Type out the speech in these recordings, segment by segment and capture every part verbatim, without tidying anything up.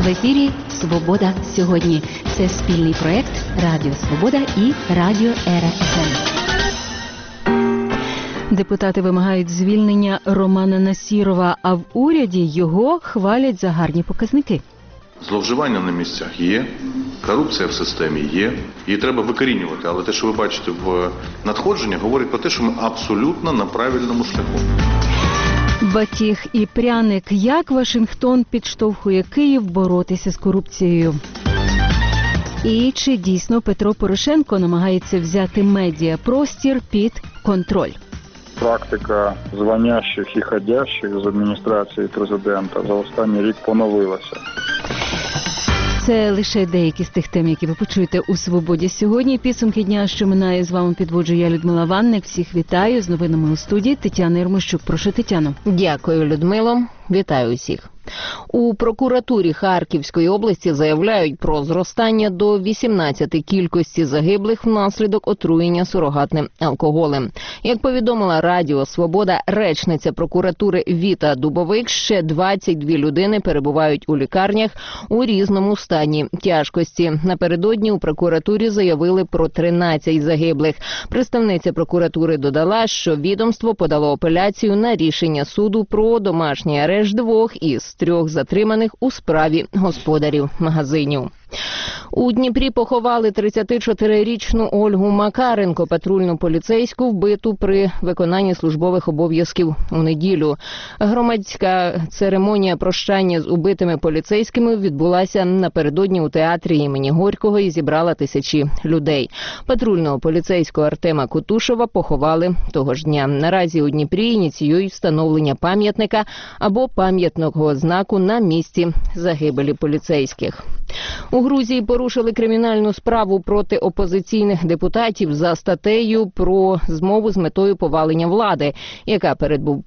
В ефірі «Свобода сьогодні». Це спільний проєкт Радіо Свобода і Радіо Ера еф ем. Депутати вимагають звільнення Романа Насірова, а в уряді його хвалять за гарні показники. Зловживання на місцях є, корупція в системі є, її треба викорінювати. Але те, що ви бачите в надходженні, говорить про те, що ми абсолютно на правильному шляху. Батіг і пряник. Як Вашингтон підштовхує Київ боротися з корупцією? І чи дійсно Петро Порошенко намагається взяти медіапростір під контроль? Практика дзвонящих і ходящих з адміністрації президента за останній рік поновилася. Це лише деякі з тих тем, які ви почуєте у «Свободі сьогодні». Підсумки дня, що минає, з вами підводжу я, Людмила Ванник. Всіх вітаю. З новинами у студії Тетяна Єрмощук. Прошу, Тетяно. Дякую, Людмило. Вітаю усіх. У прокуратурі Харківської області заявляють про зростання до вісімнадцяти кількості загиблих внаслідок отруєння сурогатним алкоголем. Як повідомила Радіо Свобода, речниця прокуратури Віта Дубовик, ще двадцять дві людини перебувають у лікарнях у різному стані тяжкості. Напередодні у прокуратурі заявили про тринадцять загиблих. Представниця прокуратури додала, що відомство подало апеляцію на рішення суду про домашній арешт двох із трьох затриманих у справі господарів магазинів. У Дніпрі поховали тридцятичотирирічну Ольгу Макаренко, патрульну поліцейську, вбиту при виконанні службових обов'язків у неділю. Громадська церемонія прощання з убитими поліцейськими відбулася напередодні у театрі імені Горького і зібрала тисячі людей. Патрульного поліцейського Артема Кутушова поховали того ж дня. Наразі у Дніпрі ініціюють встановлення пам'ятника або пам'ятного знаку на місці загибелі поліцейських. У Грузії порушили кримінальну справу проти опозиційних депутатів за статтею про змову з метою повалення влади, яка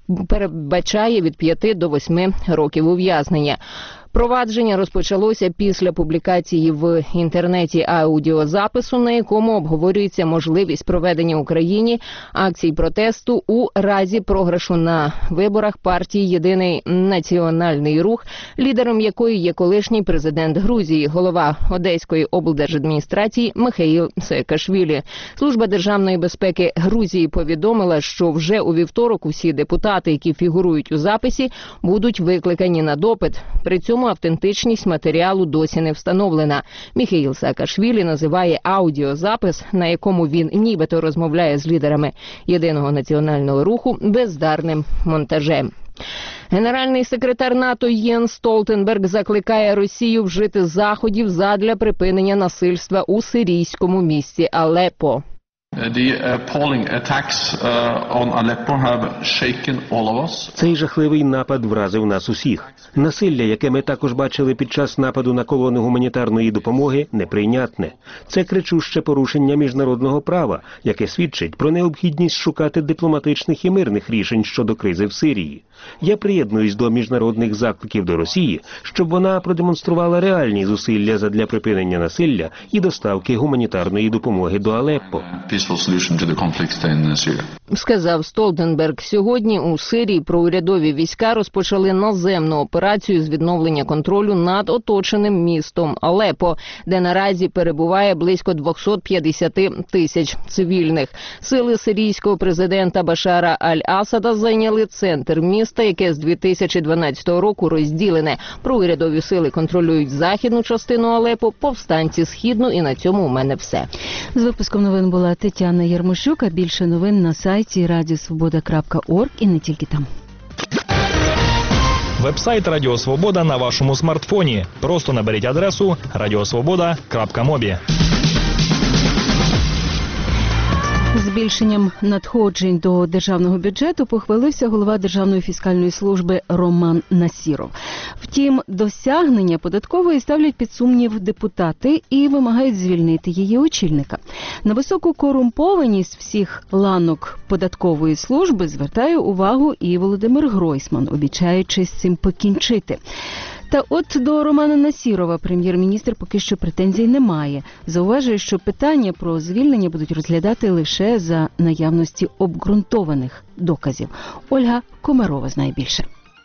передбачає від п'яти до восьми років ув'язнення. Провадження розпочалося після публікації в інтернеті аудіозапису, на якому обговорюється можливість проведення в Україні акцій протесту у разі програшу на виборах партії «Єдиний національний рух», лідером якої є колишній президент Грузії, голова Одеської облдержадміністрації Михаїл Саакашвілі. Служба державної безпеки Грузії повідомила, що вже у вівторок усі депутати, які фігурують у записі, будуть викликані на допит. При цьому автентичність матеріалу досі не встановлена. Міхаїл Саакашвілі називає аудіозапис, на якому він нібито розмовляє з лідерами Єдиного національного руху, бездарним монтажем. Генеральний секретар НАТО Єнс Столтенберг закликає Росію вжити заходів задля припинення насильства у сирійському місті Алеппо. Цей жахливий напад вразив нас усіх. Насилля, яке ми також бачили під час нападу на колони гуманітарної допомоги, неприйнятне. Це кричуще порушення міжнародного права, яке свідчить про необхідність шукати дипломатичних і мирних рішень щодо кризи в Сирії. Я приєднуюсь до міжнародних закликів до Росії, щоб вона продемонструвала реальні зусилля задля припинення насилля і доставки гуманітарної допомоги до Алеппо. Сказав Столтенберг. Сьогодні у Сирії проурядові війська розпочали наземну операцію з відновлення контролю над оточеним містом Алеппо, де наразі перебуває близько двісті п'ятдесят тисяч цивільних. Сили сирійського президента Башара Аль-Асада зайняли центр міста, яке з дві тисячі дванадцятого року розділене. Проурядові сили контролюють західну частину Алеппо, повстанці східну, і на цьому у мене все. З випуском новин була Тетяна Єрмощук, а більше новин на сайті радіо свобода крапка орг і не тільки там. Веб-сайт Радіо Свобода на вашому смартфоні. Просто наберіть адресу радіосвобода крапка мобі. Збільшенням надходжень до державного бюджету похвалився голова Державної фіскальної служби Роман Насіров. Втім, досягнення податкової ставлять під сумнів депутати і вимагають звільнити її очільника. На високу корумпованість всіх ланок податкової служби звертає увагу і Володимир Гройсман, обіцяючи з цим покінчити. Та от до Романа Насірова прем'єр-міністр поки що претензій не має. Зауважує, що питання про звільнення будуть розглядати лише за наявності обґрунтованих доказів. Ольга Комарова знає більше.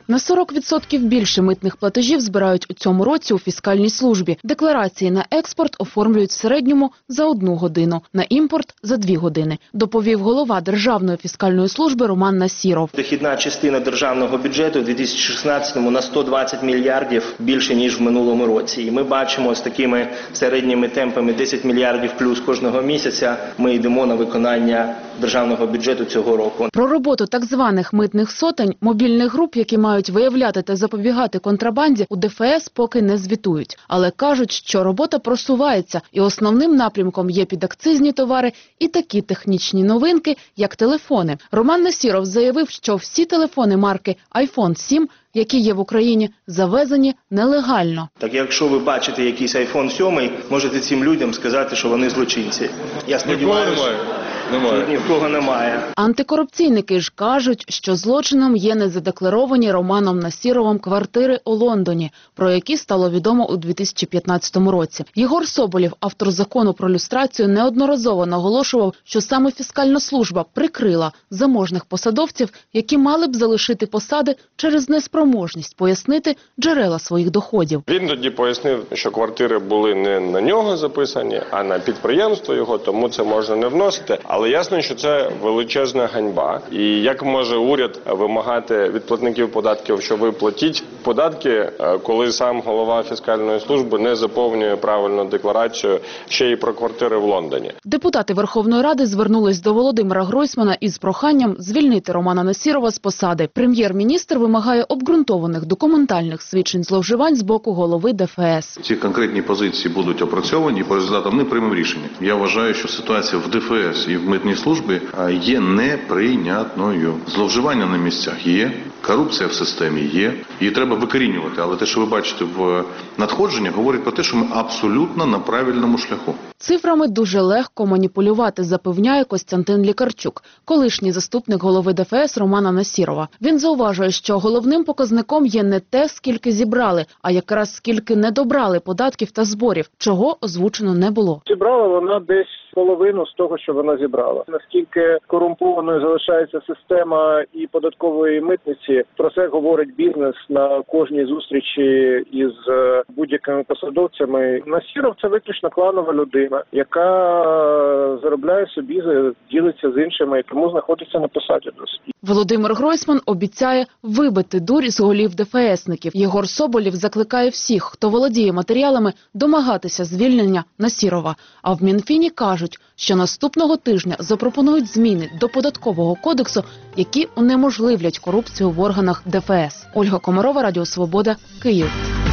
На сорок відсотків більше митних платежів збирають у цьому році у фіскальній службі. Декларації на експорт оформлюють в середньому за одну годину, на імпорт – за дві години, доповів голова Державної фіскальної служби Роман Насіров. Дохідна частина державного бюджету у дві тисячі шістнадцятому на сто двадцять мільярдів більше, ніж в минулому році. І ми бачимо з такими середніми темпами десять мільярдів плюс кожного місяця ми йдемо на виконання державного бюджету цього року. Про роботу так званих митних сотень, мобільних груп, які мають виявляти та запобігати контрабанді, у ДФС поки не звітують. Але кажуть, що робота просувається, і основним напрямком є підакцизні товари і такі технічні новинки, як телефони. Роман Насіров заявив, що всі телефони марки айфон сім, які є в Україні, завезені нелегально. Так якщо ви бачите якийсь айфон сім, можете цим людям сказати, що вони злочинці. Я сподіваюся, немає. Ні в кого немає. Антикорупційники ж кажуть, що злочином є незадекларовані Романом Насіровим квартири у Лондоні, про які стало відомо у дві тисячі п'ятнадцятому році. Єгор Соболєв, автор закону про люстрацію, неодноразово наголошував, що саме фіскальна служба прикрила заможних посадовців, які мали б залишити посади через неспроможність пояснити джерела своїх доходів. Він тоді пояснив, що квартири були не на нього записані, а на підприємство його, тому це можна не вносити. Але ясно, що це величезна ганьба. І як може уряд вимагати від платників податків, що ви платіть податки, коли сам голова фіскальної служби не заповнює правильну декларацію ще й про квартири в Лондоні? Депутати Верховної Ради звернулись до Володимира Гройсмана із проханням звільнити Романа Насірова з посади. Прем'єр-міністр вимагає обґрунтованих документальних свідчень зловживань з боку голови ДФС. Ці конкретні позиції будуть опрацьовані і по результатам ми приймемо рішення. Я вважаю, що ситуація в ДФС і в митній службі є неприйнятною. Зловживання на місцях є, корупція в системі є, її треба викорінювати. Але те, що ви бачите в надходженнях, говорить про те, що ми абсолютно на правильному шляху. Цифрами дуже легко маніпулювати, запевняє Костянтин Лікарчук, колишній заступник голови ДФС Романа Насірова. Він зауважує, що головним показником є не те, скільки зібрали, а якраз скільки не добрали податків та зборів, чого озвучено не було. Зібрала вона десь половину з того, що вона зібрала. Наскільки корумпованою залишається система і податкової митниці, про це говорить бізнес на кожній зустрічі із будь-якими посадовцями. Насіров – це виключно кланова людина, яка заробляє собі, ділиться з іншими і тому знаходиться на посаді досі. Володимир Гройсман обіцяє вибити дурь з голів ДФСників. Єгор Соболєв закликає всіх, хто володіє матеріалами, домагатися звільнення Насірова. А в Мінфіні кажуть, що наступного тижня запропонують зміни до Податкового кодексу, які унеможливлять корупцію в органах ДФС. Ольга Комарова, Радіо Свобода, Київ.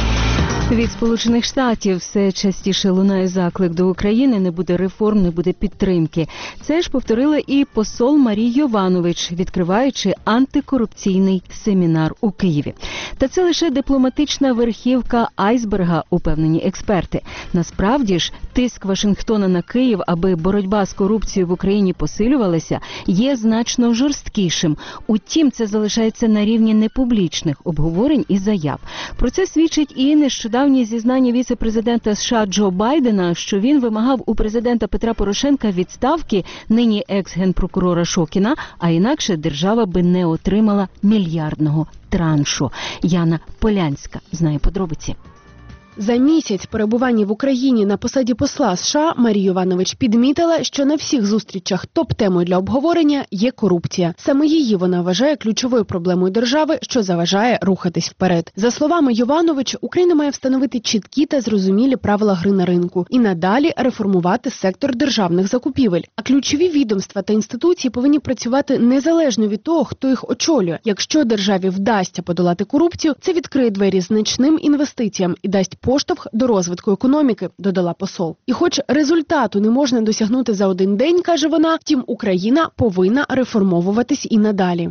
Від Сполучених Штатів все частіше лунає заклик до України: не буде реформ, не буде підтримки. Це ж повторила і посол Марій Йованович, відкриваючи антикорупційний семінар у Києві. Та це лише дипломатична верхівка айсберга, упевнені експерти. Насправді ж, тиск Вашингтона на Київ, аби боротьба з корупцією в Україні посилювалася, є значно жорсткішим. Утім, це залишається на рівні непублічних обговорень і заяв. Про це свідчить і нещодавно Давні зізнання віце-президента США Джо Байдена, що він вимагав у президента Петра Порошенка відставки нині екс-генпрокурора Шокіна, а інакше держава би не отримала мільярдного траншу. Яна Полянська знає подробиці. За місяць перебування в Україні на посаді посла США Марія Йованович підмітила, що на всіх зустрічах топ-темою для обговорення є корупція. Саме її вона вважає ключовою проблемою держави, що заважає рухатись вперед. За словами Йованович, Україна має встановити чіткі та зрозумілі правила гри на ринку і надалі реформувати сектор державних закупівель. А ключові відомства та інституції повинні працювати незалежно від того, хто їх очолює. Якщо державі вдасться подолати корупцію, це відкриє двері значним інвестиціям і дасть поштовх до розвитку економіки, додала посол. І хоч результату не можна досягнути за один день, каже вона, втім Україна повинна реформовуватись і надалі.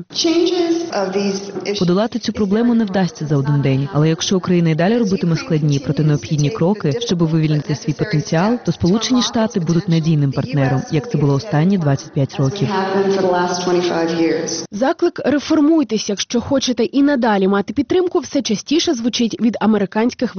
Подолати цю проблему не вдасться за один день, але якщо Україна і далі робитиме складні, проте необхідні кроки, щоб вивільнити свій потенціал, то Сполучені Штати будуть надійним партнером, як це було останні двадцять п'ять років. Заклик «реформуйтесь, якщо хочете і надалі мати підтримку» все частіше звучить від американських високопосадовців.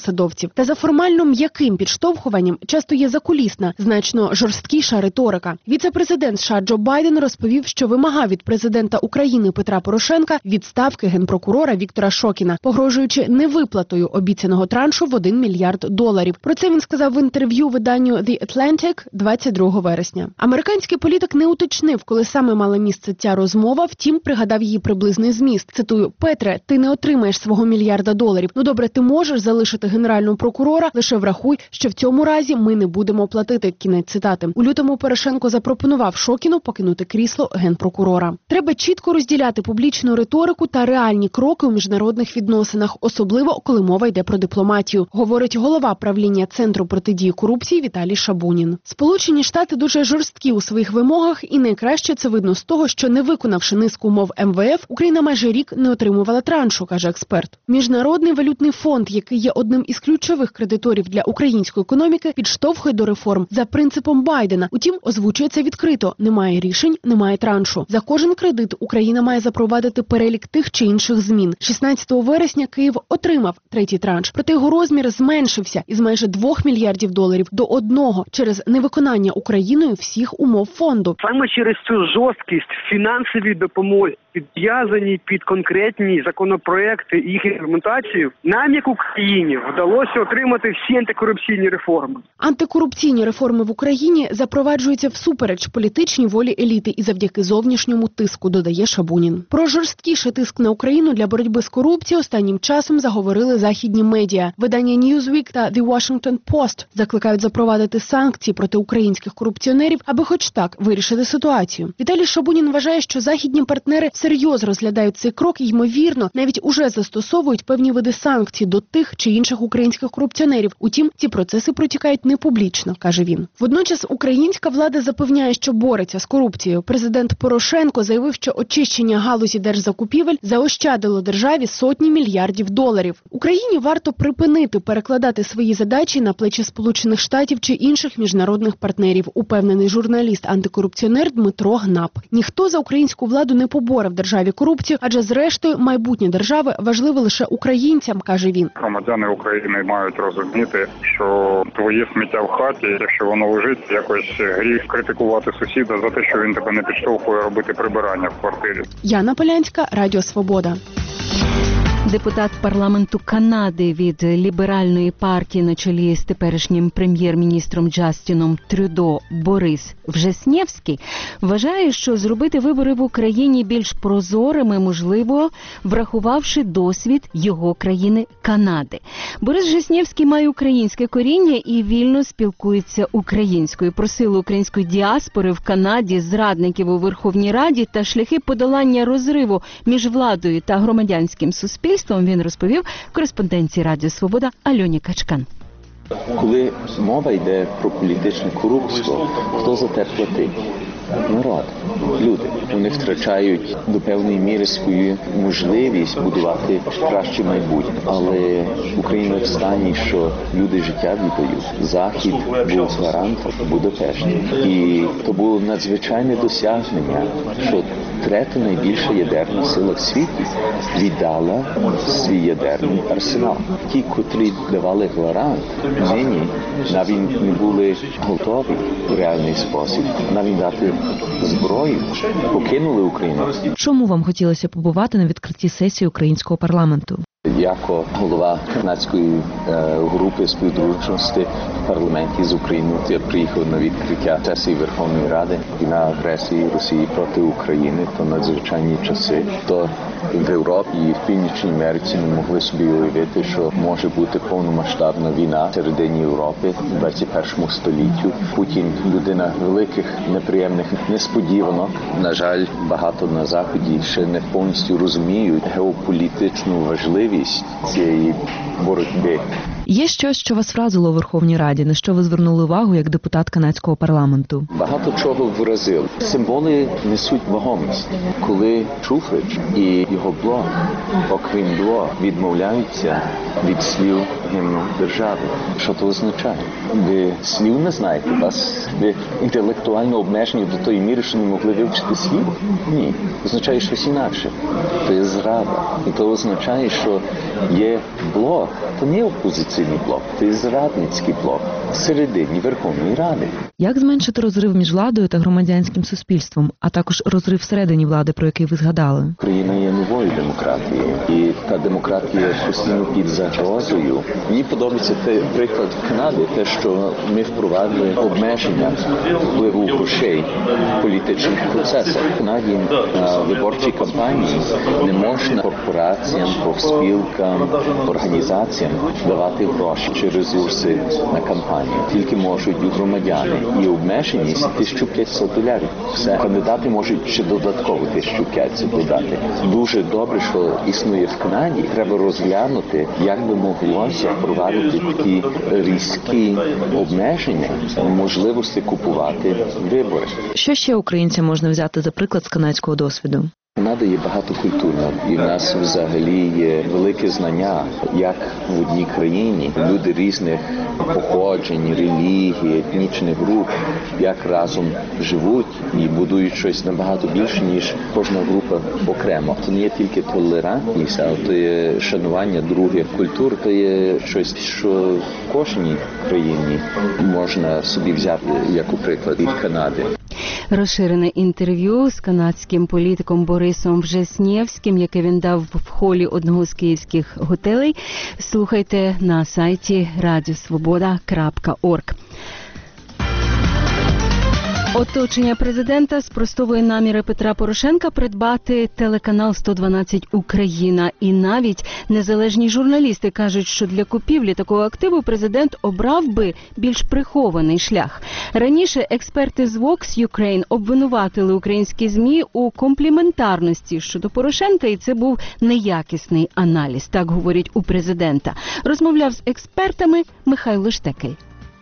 посадовців. Та за формально м'яким підштовхуванням часто є закулісна, значно жорсткіша риторика. Віце-президент США Джо Байден розповів, що вимагав від президента України Петра Порошенка відставки генпрокурора Віктора Шокіна, погрожуючи невиплатою обіцяного траншу в один мільярд доларів. Про це він сказав в інтерв'ю виданню The Atlantic двадцять другого вересня. Американський політик не уточнив, коли саме мала місце ця розмова, втім пригадав її приблизний зміст. Цитую: «Петре, ти не отримаєш свого мільярда доларів. Ну добре, ти можеш залишити генерального прокурора, лише врахуй, що в цьому разі ми не будемо платити». Кінець цитати. У лютому Порошенко запропонував Шокіну покинути крісло генпрокурора. Треба чітко розділяти публічну риторику та реальні кроки у міжнародних відносинах, особливо коли мова йде про дипломатію, говорить голова правління Центру протидії корупції Віталій Шабунін. Сполучені Штати дуже жорсткі у своїх вимогах, і найкраще це видно з того, що не виконавши низку умов ем ве еф, Україна майже рік не отримувала траншу, каже експерт. Міжнародний валютний фонд, який є одним із ключових кредиторів для української економіки, підштовхує до реформ за принципом Байдена. Утім, озвучується відкрито: немає рішень, немає траншу. За кожен кредит Україна має запровадити перелік тих чи інших змін. шістнадцятого вересня Київ отримав третій транш, проте його розмір зменшився із майже двох мільярдів доларів до одного через невиконання Україною всіх умов фонду. Саме через цю жорсткість фінансовій допомоги, підв'язані під конкретні законопроекти і їх імплементацію, нам, як Україні, вдалося отримати всі антикорупційні реформи. Антикорупційні реформи в Україні запроваджуються всупереч політичній волі еліти і завдяки зовнішньому тиску, додає Шабунін. Про жорсткіший тиск на Україну для боротьби з корупцією останнім часом заговорили західні медіа. Видання Newsweek та The Washington Post закликають запровадити санкції проти українських корупціонерів, аби хоч так вирішити ситуацію. Віталій Шабунін вважає, що західні партнери всерйоз розглядають цей крок і, ймовірно, навіть уже застосовують певні види санкцій до тих чи інших українських корупціонерів. Утім, ці процеси протікають не публічно, каже він. Водночас українська влада запевняє, що бореться з корупцією. Президент Порошенко заявив, що очищення галузі держзакупівель заощадило державі сотні мільярдів доларів. Україні варто припинити перекладати свої задачі на плечі Сполучених Штатів чи інших міжнародних партнерів, упевнений журналіст-антикорупціонер Дмитро Гнап. Ніхто за українську владу не поборе в державі корупцію, адже зрештою майбутнє держави важливе лише українцям, каже він. Громадяни України мають розуміти, що твоє сміття в хаті, якщо воно лежить, якось гріх критикувати сусіда за те, що він тебе не підштовхує робити прибирання в квартирі. Яна Полянська, Радіо Свобода. Депутат парламенту Канади від ліберальної партії на чолі з теперішнім прем'єр-міністром Джастіном Трюдо Борис Вжеснєвський вважає, що зробити вибори в Україні більш прозорими можливо, врахувавши досвід його країни Канади. Борис Вжеснєвський має українське коріння і вільно спілкується українською. Про силу української діаспори в Канаді, зрадників у Верховній Раді та шляхи подолання розриву між владою та громадянським суспільством він розповів кореспонденції Радіо Свобода Альоні Качкан. Коли мова йде про політичне корупцію, хто за те платить? Народ, люди. Вони втрачають до певної міри свою можливість будувати краще майбутнє. Але Україна в стані, що люди життя віддають. Захід був гарантом в Будапешті. І то було надзвичайне досягнення, що третя найбільша ядерна сила в світі віддала свій ядерний арсенал. Ті, котрі давали гарант, нині навіть не були готові в реальний спосіб навіть дати зброю, покинули Україну. Чому вам хотілося побувати на відкритті сесії українського парламенту? Як голова канадської е, групи співдружності в парламенті з Україною, я приїхав на відкриття сесії Верховної Ради і на агресії Росії проти України, то надзвичайні часи. То в Європі і в Північній Америці не могли собі уявити, що може бути повномасштабна війна всередині Європи в двадцять першому столітті. Путін – людина великих, неприємних несподіванок. На жаль, багато на Заході ще не повністю розуміють геополітичну важливість цієї боротьби. Є щось, що вас вразило у Верховній Раді, на що ви звернули увагу як депутат канадського парламенту? Багато чого вразило. Символи несуть вагомість. Коли Шуфрич і його блок, окрім блок, відмовляються від слів гімну держави. Що це означає? Ви слів не знаєте, вас ви інтелектуально обмежені до тої міри, що не могли вивчити слів? Ні. Означає щось інакше. Це є зрада. І це означає, що є блок, це не опозиційний блок, це є зрадницький блок всередині Верховної Ради. Як зменшити розрив між владою та громадянським суспільством, а також розрив всередині влади, про який ви згадали? Україна є новою демократією, і та демократія постійно під загрозою. Мені подобається той приклад Канади, те, що ми впровадили обмеження впливу грошей в політичних процесах. В Канаді на виборчій кампанії не можна корпораціям, профспілкам, організаціям давати гроші чи ресурси на кампанію. Тільки можуть громадяни. І обмеженість тисяча п'ятсот доларів. Все. Кандидати можуть ще додатково тисяча п'ятсот додати. Дуже добре, що існує в Канаді. Треба розглянути, як би моглося впровадити такі різкі обмеження, можливості купувати вибори. Що ще українцям можна взяти за приклад з канадського досвіду? Канада є багатокультурна, і в нас взагалі є велике знання, як в одній країні люди різних походжень, релігій, етнічних груп, як разом живуть і будують щось набагато більше, ніж кожна група окремо. Це не є тільки толерантність, а це є шанування других культур, це є щось, що в кожній країні можна собі взяти, як у приклад від Канади. Розширене інтерв'ю з канадським політиком Борисом Вжеснєвським, яке він дав в холі одного з київських готелей, слухайте на сайті радіо свобода крапка орг. Оточення президента спростовує наміри Петра Порошенка придбати телеканал сто дванадцять Україна. І навіть незалежні журналісти кажуть, що для купівлі такого активу президент обрав би більш прихований шлях. Раніше експерти з Vox Ukraine обвинуватили українські ЗМІ у компліментарності щодо Порошенка, і це був неякісний аналіз, так говорять у президента. Розмовляв з експертами Михайло Штекель.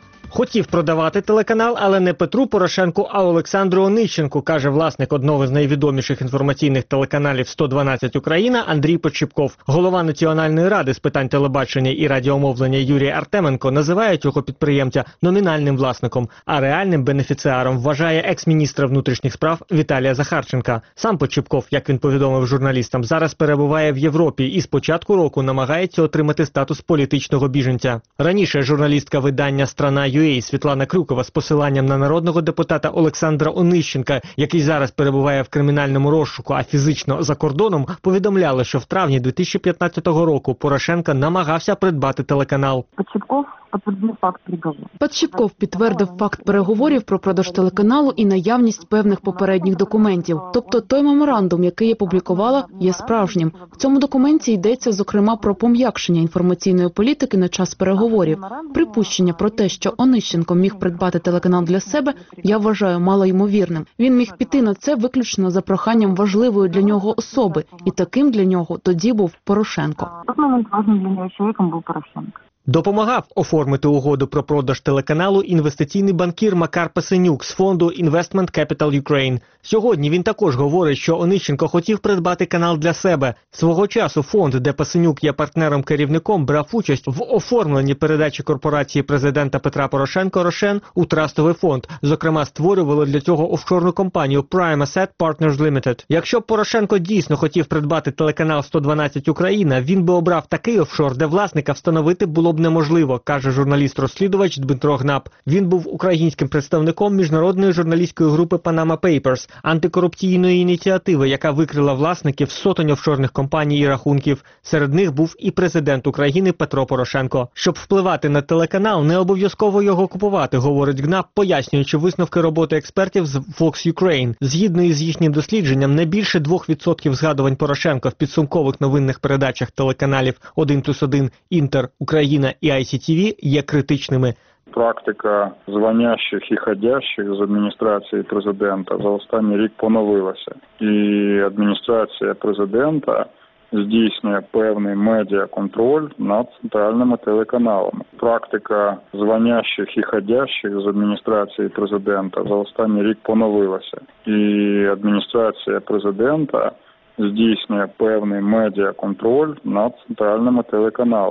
Хотів продавати телеканал, але не Петру Порошенку, а Олександру Онищенку, каже власник одного з найвідоміших інформаційних телеканалів сто дванадцять Україна Андрій Подщіпков. Голова Національної ради з питань телебачення і радіомовлення Юрій Артеменко називає цього підприємця номінальним власником, а реальним бенефіціаром вважає екс-міністра внутрішніх справ Віталія Захарченка. Сам Подщіпков, як він повідомив журналістам, зараз перебуває в Європі і з початку року намагається отримати статус політичного біженця. Раніше журналістка видання «Страна ю ей» Світлана Крюкова з посиланням на народного депутата Олександра Онищенка, який зараз перебуває в кримінальному розшуку, а фізично за кордоном, повідомляла, що в травні дві тисячі п'ятнадцятого року Порошенко намагався придбати телеканал. Подщіпков підтвердив факт переговорів. Подщіпков підтвердив факт переговорів про продаж телеканалу і наявність певних попередніх документів. Тобто той меморандум, який я публікувала, є справжнім. В цьому документі йдеться, зокрема, про пом'якшення інформаційної політики на час переговорів. Припущення про те, що Онищенко міг придбати телеканал для себе, я вважаю малоймовірним. Він міг піти на це виключно за проханням важливої для нього особи. І таким для нього тоді був Порошенко. В той момент важливим для нього чоловіком був Порошенко. Допомагав оформити угоду про продаж телеканалу інвестиційний банкір Макар Пасенюк з фонду Investment Capital Ukraine. Сьогодні він також говорить, що Онищенко хотів придбати канал для себе. Свого часу фонд, де Пасенюк є партнером-керівником, брав участь в оформленні передачі корпорації президента Петра Порошенка «Рошен» у трастовий фонд. Зокрема, створювало для цього офшорну компанію Prime Asset Partners Limited. Якщо б Порошенко дійсно хотів придбати телеканал сто дванадцять Україна, він би обрав такий офшор, де власника встановити було б неможливо, каже журналіст-розслідувач Дмитро Гнап. Він був українським представником міжнародної журналістської групи Panama Papers, антикорупційної ініціативи, яка викрила власників сотень офшорних компаній і рахунків. Серед них був і президент України Петро Порошенко. Щоб впливати на телеканал, не обов'язково його купувати, говорить Гнап, пояснюючи висновки роботи експертів з Vox Ukraine. Згідно із їхнім дослідженням, не більше двох відсотків згадувань Порошенка в підсумкових новинних передачах телеканалів один плюс один, Інтер, Україна і ай сі ті ві є критичними. Практика дзвонящих і ходящих з адміністрації президента за останній рік поновилася. І адміністрація президента здійснює певний медіаконтроль над центральними телеканалами. Практика дзвонящих і ходящих з адміністрації президента за останній рік поновилася. І адміністрація президента здійснює певний медіаконтроль над центральними телеканалами.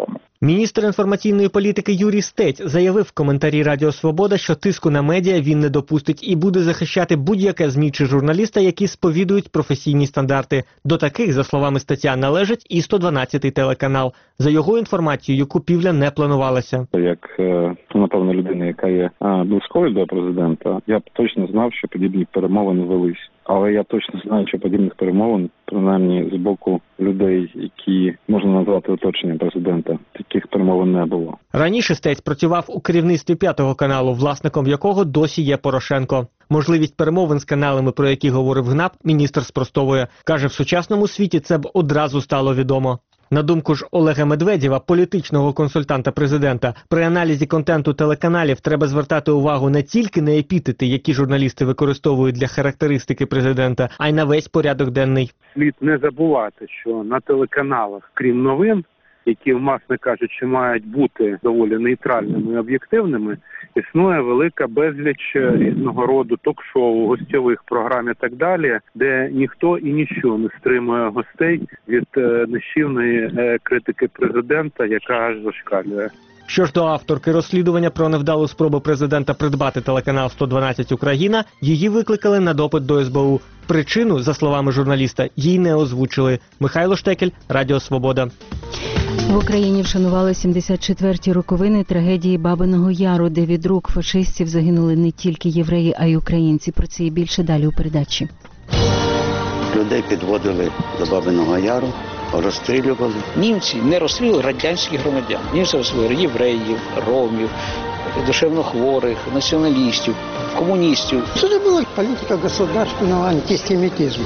Міністр інформаційної політики Юрій Стець заявив в коментарі Радіо Свобода, що тиску на медіа він не допустить і буде захищати будь-яке ЗМІ чи журналіста, які сповідують професійні стандарти. До таких, за словами Стеця, належить і сто дванадцятий телеканал. За його інформацією, купівля не планувалася. Як, напевно, людина, яка є близькою до президента, я б точно знав, що подібні перемовини велись. Але я точно знаю, що подібних перемовин, принаймні з боку людей, які можна назвати оточенням президента, таких перемовин не було. Раніше Стець працював у керівництві п'ятого каналу, власником якого досі є Порошенко. Можливість перемовин з каналами, про які говорив ГНАП, міністр спростовує. Каже, в сучасному світі це б одразу стало відомо. На думку ж Олега Медведєва, політичного консультанта президента, при аналізі контенту телеканалів треба звертати увагу не тільки на епітети, які журналісти використовують для характеристики президента, а й на весь порядок денний. Слід не забувати, що на телеканалах, крім новин, які, власне кажучи, мають бути доволі нейтральними і об'єктивними, існує велика безліч різного роду ток-шоу, гостьових програм і так далі, де ніхто і ніщо не стримує гостей від нищівної критики президента, яка аж зашкалює. Що ж до авторки розслідування про невдалу спробу президента придбати телеканал сто дванадцять Україна, її викликали на допит до ес бе у. Причину, за словами журналіста, їй не озвучили. Михайло Штекель, Радіо Свобода. В Україні вшанували сімдесят четверті роковини трагедії Бабиного Яру, де від рук фашистів загинули не тільки євреї, а й українці. Про це і більше далі у передачі. Людей підводили до Бабиного Яру, розстрілювали. Німці не розстрілювали радянських громадян. Німці розстрілювали євреїв, ромів, душевнохворих, націоналістів, комуністів. Це була політика государственного антисемітизму.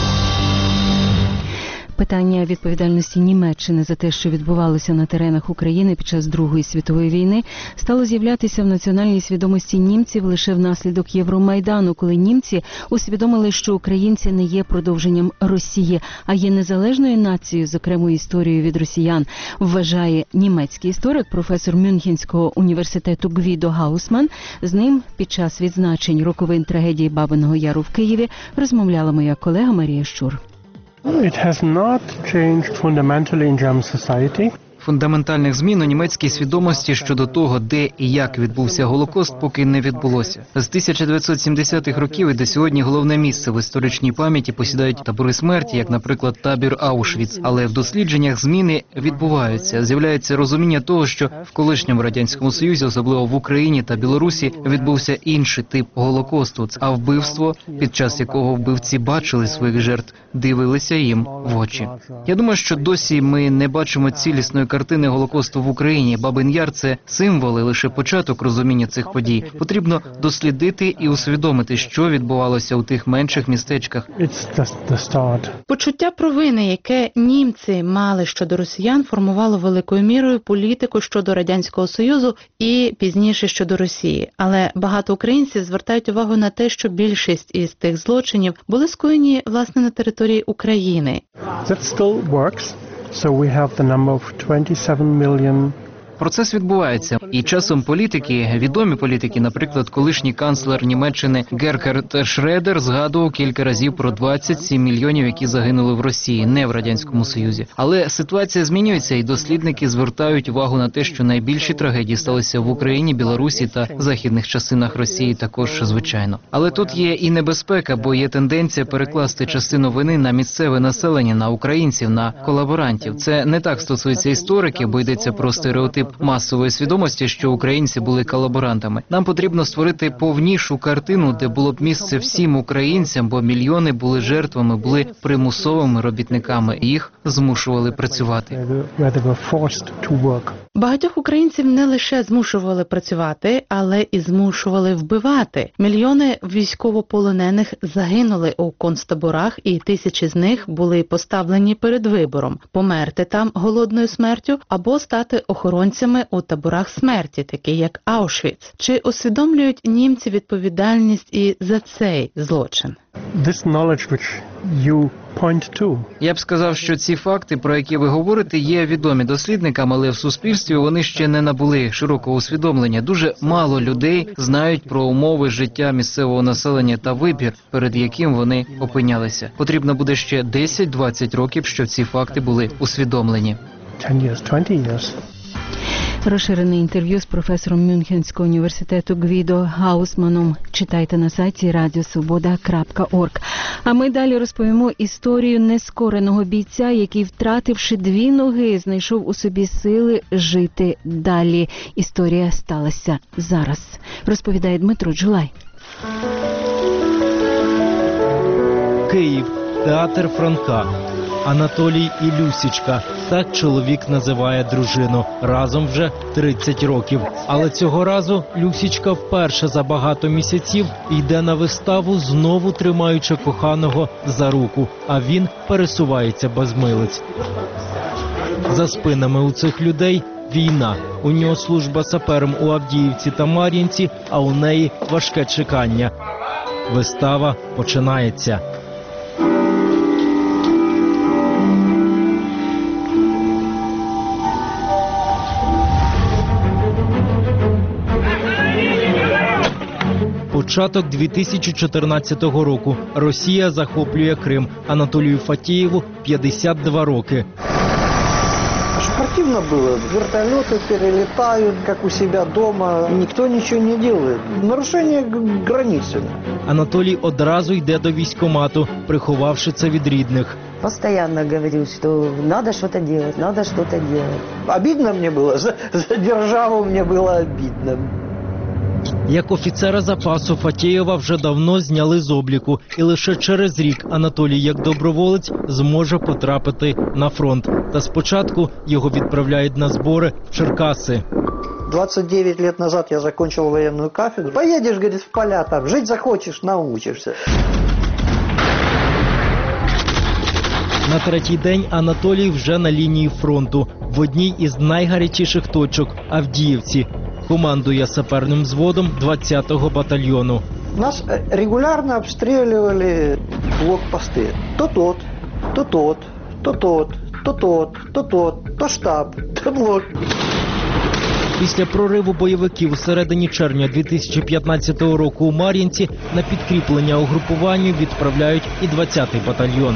Питання відповідальності Німеччини за те, що відбувалося на теренах України під час Другої світової війни, стало з'являтися в національній свідомості німців лише внаслідок Євромайдану, коли німці усвідомили, що українці не є продовженням Росії, а є незалежною нацією з окремою історією від росіян, вважає німецький історик, професор Мюнхенського університету Гвідо Гаусман. З ним під час відзначень роковин трагедії Бабиного Яру в Києві розмовляла моя колега Марія Щур. It has not changed fundamentally in German society. Фундаментальних змін у німецькій свідомості щодо того, де і як відбувся Голокост, поки не відбулося. З тисяча дев'ятсот сімдесятих років і до сьогодні головне місце в історичній пам'яті посідають табори смерті, як, наприклад, табір Аушвіц. Але в дослідженнях зміни відбуваються. З'являється розуміння того, що в колишньому Радянському Союзі, особливо в Україні та Білорусі, відбувся інший тип Голокосту, а вбивство, під час якого вбивці бачили своїх жертв, дивилися їм в очі. Я думаю, що досі ми не бачимо цілісної картини Голокосту в Україні. Бабин Яр – це символи, лише початок розуміння цих подій. Потрібно дослідити і усвідомити, що відбувалося у тих менших містечках. Почуття провини, яке німці мали щодо росіян, формувало великою мірою політику щодо Радянського Союзу і пізніше щодо Росії. Але багато українців звертають увагу на те, що більшість із тих злочинів були скоєні, власне, на території України. That still works. So we have the number of twenty-seven million. Процес відбувається. І часом політики, відомі політики, наприклад, колишній канцлер Німеччини Герхард Шредер згадував кілька разів про двадцять сім мільйонів, які загинули в Росії, не в Радянському Союзі. Але ситуація змінюється, і дослідники звертають увагу на те, що найбільші трагедії сталися в Україні, Білорусі та західних частинах Росії також, звичайно. Але тут є і небезпека, бо є тенденція перекласти частину вини на місцеве населення, на українців, на колаборантів. Це не так стосується істориків, бо йдеться про стереотип масової свідомості, що українці були колаборантами. Нам потрібно створити повнішу картину, де було б місце всім українцям, бо мільйони були жертвами, були примусовими робітниками. Їх змушували працювати. Багатьох українців не лише змушували працювати, але і змушували вбивати. Мільйони військовополонених загинули у концтаборах, і тисячі з них були поставлені перед вибором – померти там голодною смертю або стати охоронцями у таборах смерті, такі як Аушвіц. Чи усвідомлюють німці відповідальність і за цей злочин? This knowledge which you point to. Я б сказав, що ці факти, про які ви говорите, є відомі дослідникам, але в суспільстві вони ще не набули широкого усвідомлення. Дуже мало людей знають про умови життя місцевого населення та вибір, перед яким вони опинялися. Потрібно буде ще десять-двадцять років, щоб ці факти були усвідомлені. ten years, twenty years. Розширене інтерв'ю з професором Мюнхенського університету Гвідо Гаусманом читайте на сайті радіо свобода крапка орг. А ми далі розповімо історію нескореного бійця, який, втративши дві ноги, знайшов у собі сили жити далі. Історія сталася зараз, розповідає Дмитро Джулай. Київ. Театр Франка. Анатолій і Люсічка. Так чоловік називає дружину. Разом вже тридцять років. Але цього разу Люсічка вперше за багато місяців йде на виставу, знову тримаючи коханого за руку, а він пересувається без милиць. За спинами у цих людей війна. У нього служба сапером у Авдіївці та Мар'їнці, а у неї важке чекання. Вистава починається. Початок дві тисячі чотирнадцятого року. Росія захоплює Крим. Анатолію Фатєєву п'ятдесят два роки. Противно было. Вертолеты перелетают, как у себя дома. Никто ничего не делает. Нарушение границы. Анатолій одразу йде до військкомату, приховавши це від рідних. Постоянно говорил, что надо что-то делать, надо что-то делать. Обидно мне было. За, за державу мне было обидно. Як офіцера запасу Фатєєва вже давно зняли з обліку, і лише через рік Анатолій, як доброволець, зможе потрапити на фронт. Та спочатку його відправляють на збори в Черкаси. двадцать девять лет назад я закончил военную кафедру. Поедешь, говорит, в поля там, жить захочешь, научишься. На третій день Анатолій вже на лінії фронту, в одній із найгарячіших точок – Авдіївці. Командує саперним взводом двадцятого батальйону. Нас регулярно обстреливали блокпости. То тот, то тот, то тот, то тот, то тот, то штаб, то блок. Після прориву бойовиків у середині червня дві тисячі п'ятнадцятого року у Мар'їнці на підкріплення угрупуванню відправляють і двадцятий батальйон.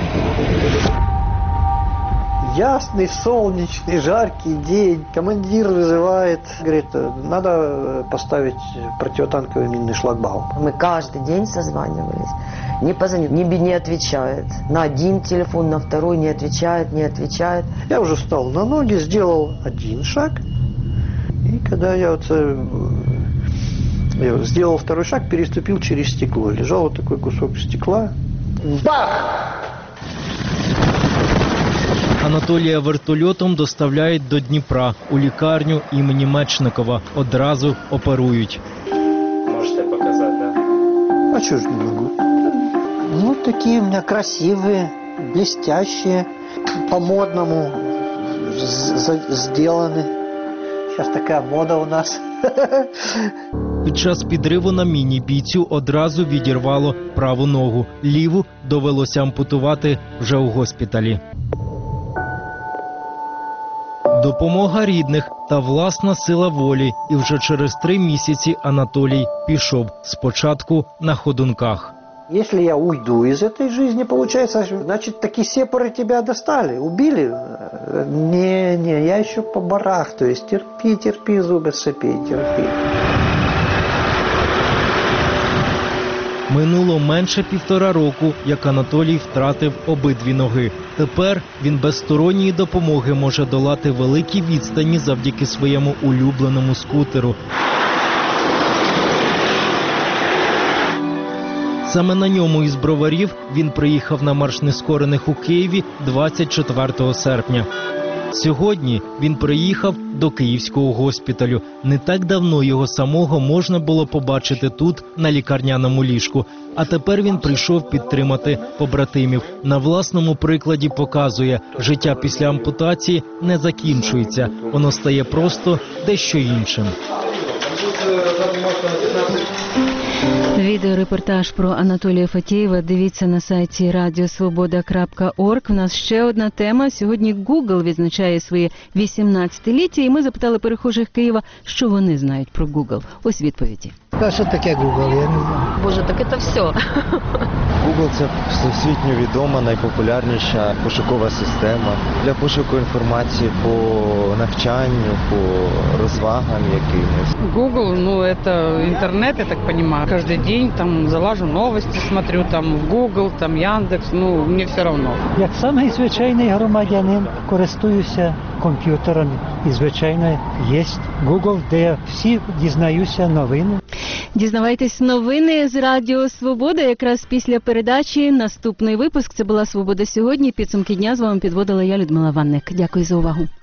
Ясный, солнечный, жаркий день. Командир вызывает, говорит, надо поставить противотанковый минный шлагбаум. Мы каждый день созванивались. Не позвонит, не, не отвечает. На один телефон, на второй не отвечает, не отвечает. Я уже встал на ноги, сделал один шаг. И когда я вот я сделал второй шаг, переступил через стекло. Лежал вот такой кусок стекла. Бах! Анатолія вертольотом доставляють до Дніпра, у лікарню імені Мечникова. Одразу оперують. Можете показати, да? А чего ж не могу? Ну, такие у меня красивые, блестящие, по-модному сделаны. Сейчас такая мода у нас. Під час підриву на міні бійцю одразу відірвало праву ногу. Ліву довелося ампутувати вже у госпіталі. Допомога рідних та власна сила волі. І вже через три місяці Анатолій пішов. Спочатку на ходунках. Если я уйду из этой жизни, получается, значит, такие сепары тебя достали, убили. Не, не, я еще побарахтаюсь. Терпи, терпи, зубы сцепи, терпи. Минуло менше півтора року, як Анатолій втратив обидві ноги. Тепер він без сторонньої допомоги може долати великі відстані завдяки своєму улюбленому скутеру. Саме на ньому із Броварів він приїхав на марш нескорених у Києві двадцять четвертого серпня. Сьогодні він приїхав до Київського госпіталю. Не так давно його самого можна було побачити тут, на лікарняному ліжку. А тепер він прийшов підтримати побратимів. На власному прикладі показує, життя після ампутації не закінчується. Воно стає просто дещо іншим. Відеорепортаж про Анатолія Фатєєва дивіться на сайті радіо свобода крапка орг. У нас ще одна тема. Сьогодні Google відзначає своє вісімнадцятиліття, і ми запитали перехожих Києва, що вони знають про Google. Ось відповіді. А що таке Google? Я не знаю. Боже, так це все. Google – це всесвітньо відома, найпопулярніша пошукова система для пошуку інформації по навчанню, по розвагам якимось. Google, ну это интернет, я так понимаю. Каждый день там залажу новости, смотрю там в Google, там Яндекс, ну мне все равно. Як самий звичайний громадянин користуюся комп'ютером і, звичайно, є Google, де я всі дізнаюся новини. Дізнавайтесь новини з Радіо Свобода якраз після передачі. Наступний випуск – це була «Свобода сьогодні». Підсумки дня з вами підводила я, Людмила Ванник. Дякую за увагу.